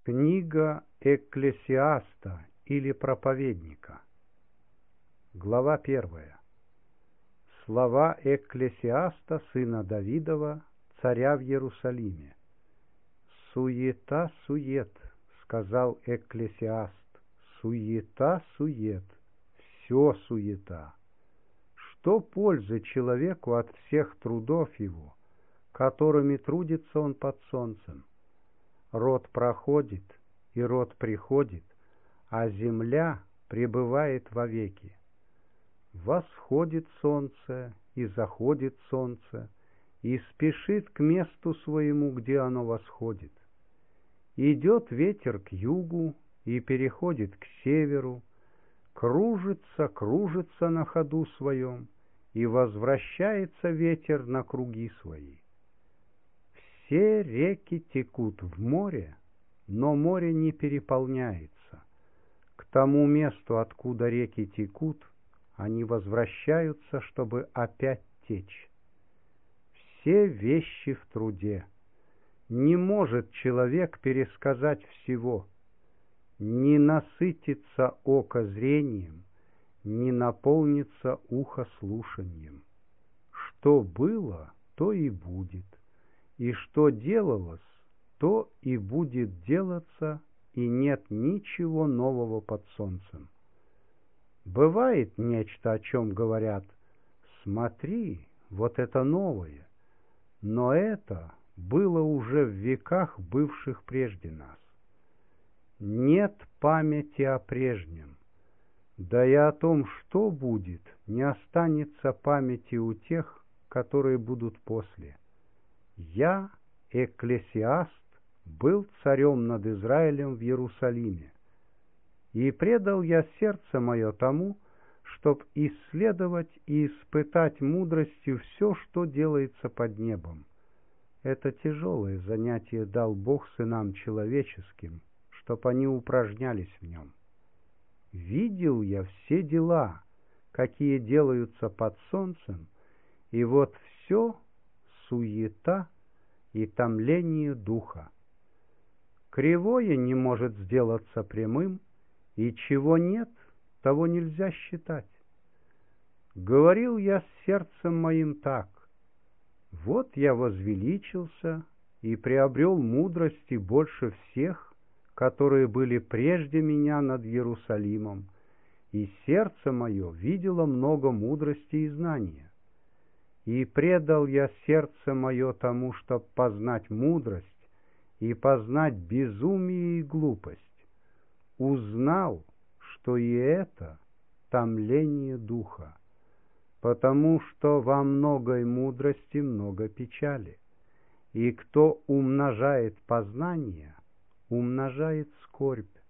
Книга Экклесиаста или Проповедника. Глава 1. Слова Экклесиаста, сына Давидова, царя в Иерусалиме. «Суета-сует», — сказал Экклесиаст, — «суета-сует, все суета. Что пользы человеку от всех трудов его, которыми трудится он под солнцем? Род проходит, и род приходит, а земля пребывает вовеки. Восходит солнце, и заходит солнце, и спешит к месту своему, где оно восходит. Идет ветер к югу и переходит к северу, кружится, кружится на ходу своем, и возвращается ветер на круги свои. Все реки текут в море, но море не переполняется. К тому месту, откуда реки текут, они возвращаются, чтобы опять течь. Все вещи в труде. Не может человек пересказать всего. Не насытится око зрением, не наполнится ухо слушанием. Что было, то и будет. И что делалось, то и будет делаться, и нет ничего нового под солнцем. Бывает нечто, о чем говорят: смотри, вот это новое, но это было уже в веках, бывших прежде нас. Нет памяти о прежнем, да и о том, что будет, не останется памяти у тех, которые будут после. Я, Экклесиаст, был царем над Израилем в Иерусалиме, и предал я сердце мое тому, чтоб исследовать и испытать мудростью все, что делается под небом. Это тяжелое занятие дал Бог сынам человеческим, чтоб они упражнялись в нем. Видел я все дела, какие делаются под солнцем, и вот все суета и томление духа. Кривое не может сделаться прямым, и чего нет, того нельзя считать. Говорил я с сердцем моим так: вот я возвеличился и приобрел мудрости больше всех, которые были прежде меня над Иерусалимом, и сердце мое видело много мудрости и знания. И предал я сердце мое тому, чтоб познать мудрость и познать безумие и глупость. Узнал, что и это томление духа, потому что во многой мудрости много печали, и кто умножает познание, умножает скорбь.